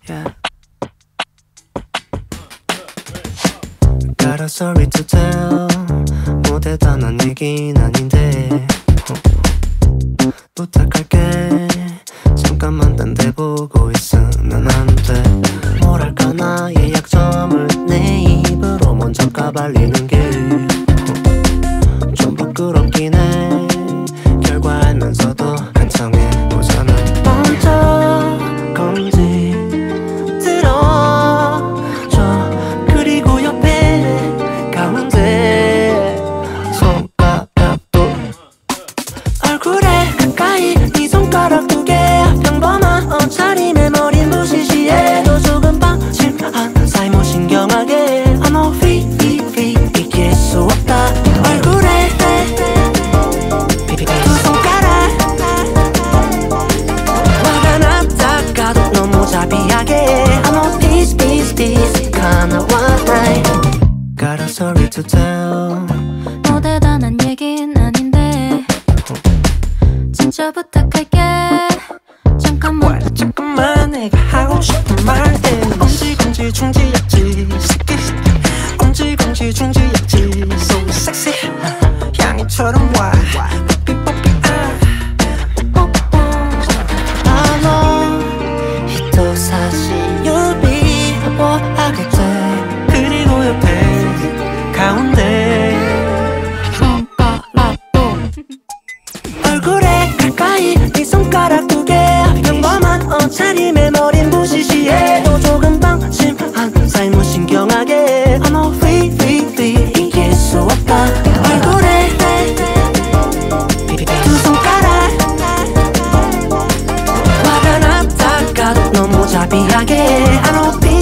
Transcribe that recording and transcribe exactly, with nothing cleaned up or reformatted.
yeah. Got a story to tell. 뭐 대단한 얘긴 아닌데 부탁할게. 잠깐만 딴 데 보고 있으면 안 돼. 뭐랄까 나의 약점을 내 입으로 먼저 까발리는 게 좀 부끄럽긴 해. 결과 알면서도 한창해 보자는 먼저 건지 들어줘. 그리고 옆에 가운데 손가락도 얼굴에 가까이 네 손가락 두 개. 평범한 옷차림에 머린 부시시해. 또 조금 방심한 삶을 신경하게. I know we, we, we 이길 수 없다. 얼굴에 두 손가락 화가 났다가도 너무 자비하게. I know this, this, this 가나와 나이. Got a story to tell. 뭐 대단한 얘긴 아닌데 진짜 부탁할게. 잠깐만 잠깐만 내가 하고 싶은 말은 꽁지꽁지 중지였지. 꽁지꽁지 중지였지. So sexy 향이처럼 와 뽀삐뽀삐 아 I know 또 사실 you'll be 뭐하게 돼. 그리고 옆에 가운데 손가락도 얼굴에 가까이 네 손가락 두 개. 평범한 옷차림에 머린 부시시해. 또 조금 방심한 삶을 신경하게. I know we, we, we 이길 수 없다. 얼굴에 두 손가락 화가 났다가도 너무 자비하게. I know